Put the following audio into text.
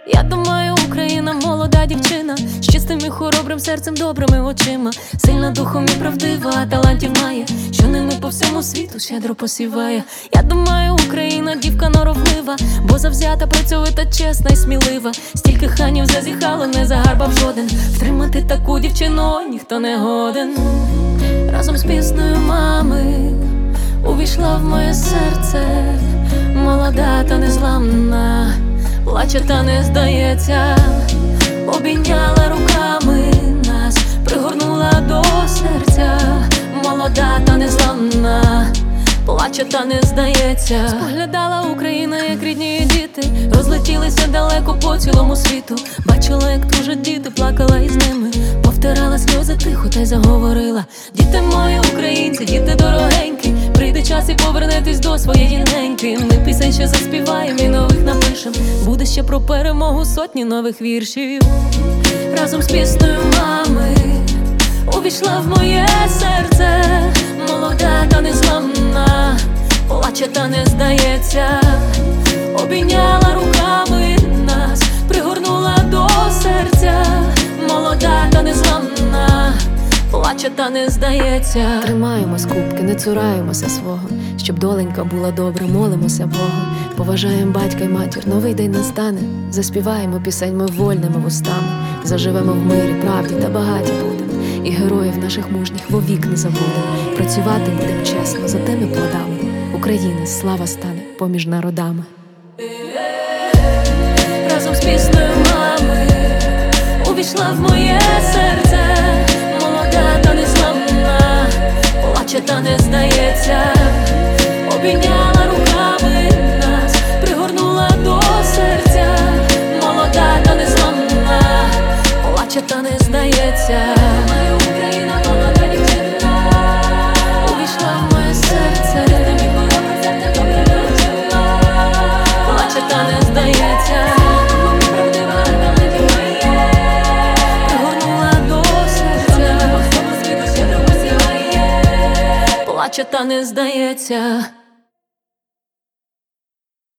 Я думаю, Україна молода дівчина з чистим і хоробрим серцем, добрими очима, сильна духом і правдива, талантів має, що ними по всьому світу щедро посіває. Я думаю, Україна дівка норовлива, бо завзята, працьовита, чесна і смілива. Стільки ханів зазіхало, не загарбав жоден. Втримати таку дівчину ніхто не годен. Разом з піснею мами увійшла в моє серце, молода та незламна, плаче та не здається, обійняла руками нас, пригорнула до серця, молода та незламна, плаче та не здається. Споглядала Україна, як рідні діти розлетілися далеко по цілому світу. Бачила, як тужать діти, плакала із ними, повтирала сльози тихо та й заговорила: діти мої українці, діти дорогенькі, прийде час і повернетесь до своєї неньки. Ми пісень ще заспіваємо і нових напишем, буде ще про перемогу сотні нових віршів. Разом з піснею мами увійшла в моє серце, молода та незламна, плаче та не здається, обійняла руками нас, пригорнула до серця, молода та незламна, плаче та не здається. Тримаємось кубки, не цураємося свого, щоб доленька була добра, молимося Богу. Поважаємо батька й матір, новий день настане, заспіваємо пісень ми вольними вустами, заживемо в мирі, правді та багаті будем, і героїв наших мужніх вовік не забудем. Працювати будем чесно за тими плодами, України слава стане поміж народами. Разом з піснею мами увійшла в моє серце, молода та незламна, плаче та не здається, обійняла руками нас, пригорнула до серця, молода та незламна, плаче та не здається. Моя Україна, молода дівчина, увійшла в моє серце, плаче та не здається, пригорнула до серця, плаче та не здається.